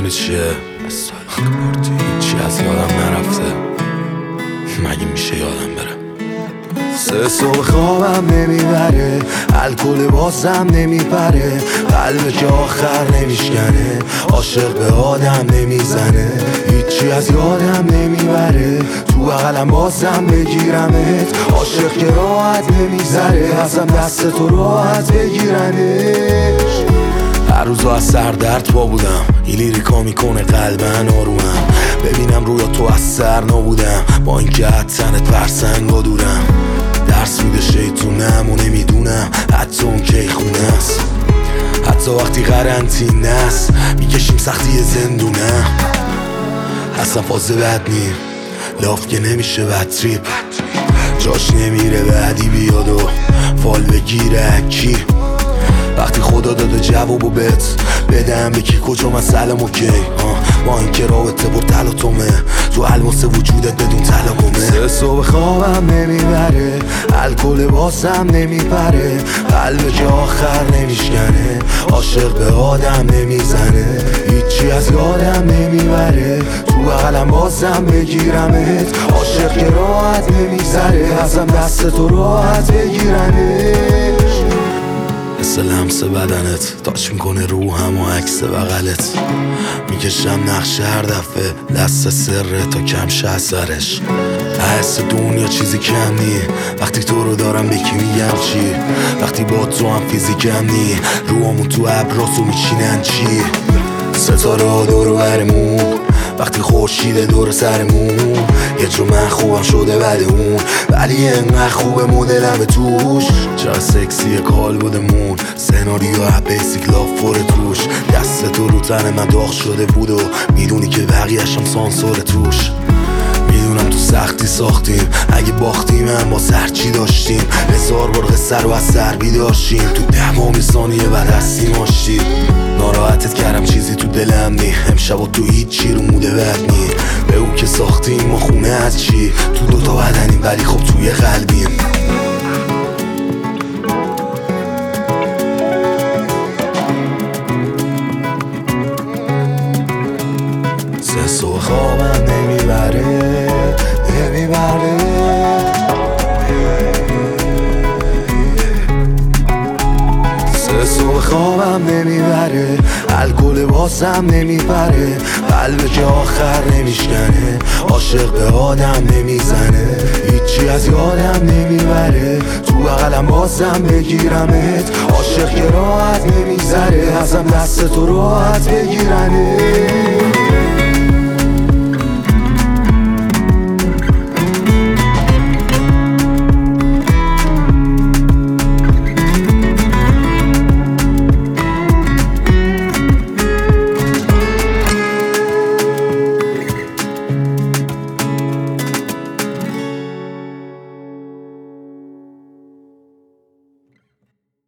میدونی چیه؟ هیچی از یادم نرفته. مگه میشه یادم بره؟ 3 صبح خوابم نمیبره، الکل بازم نمیپره، قلب که آخر نمیشکنه، عاشق به آدم نمیزنه، هیچی از یادم نمیبره، تو بغلم بازم بگیرمت، عاشق که راحت نمیذاره، ازم دست تو راحت بگیرنش. هر روزا از سر درد با بودم، این لیریکا میکنه قلبن آرومم، ببینم رویا تو از سر نبودم، با اینکه حتنت فرسنگا دورم، درس میده شیطونم و نمیدونم حتی اون کی خونه است، حتی وقتی قرنطینه است میکشیم سختی زندونم، اصلا فاز بد نیم لاف که نمیشه بد تریپ، جاش نمیره بعدی بیاد و فال بگیره کی، وقتی خدا داده جوابو بهت بدم بکی کجا مسئله اوکی، با اینکه رابطه بر تلاطمه تو الماس وجودت بدون تلاقمه. 3 صبح خوابم نمیبره، الکل بازم نمیپره، قلب که آخر نمیشکنه، عاشق به آدم نمیزنه، هیچی از یادم نمیبره، تو بغلم بازم بگیرمت، عاشق که راحت نمیذاره، ازم دست تو راحت بگیرنش. مثل لمس بدنت تاچ میکنه روحم و عکس بغلت، میکشم نقشه هر دفعه دست سره تا کم شه سرش، حس دنیا چیزی کم نی، وقتی تو رو دارم بکی میگم چی، وقتی با تو هم فیزیکم نی، روامون تو ابراسو میچینن چی، ستاره ها دور برمون، وقتی خورشید دور سرمون، یه جو من خوبم شده بعد اون، ولی انقدر خوبه مدلم توش، چرا سکسی کال بودمون، سناریو بیسیک لاف فور توش، دست تو رو تن من داغ شده بود و میدونی که بقیه‌شم سانسور توش، میدونم تو سختی ساختیم، اگه باختیم هم با سرچی داشتیم، 1000 بار قصه رو از سر بیداشتیم، تو 10 ثانیه بعد هستیم آشتیم، ناراحتت کردم چیزی تو دلم نی، امشب و تو هیچی رو موده بد نی، به اون که ساختیم ما خونه از چی، تو دوتا بدنیم ولی خب توی قلبیم. 3 صبح خوابم نمیبره، نمیبره، 3 صبح خوابم نمیبره، الکل بازم نمیپره، قلب که آخر نمیشکنه، عاشق به آدم نمیزنه، هیچی از یادم نمیبره، تو بغلم بازم بگیرمت، عاشق که راحت نمیذاره، ازم دست تو راحت بگیرنه.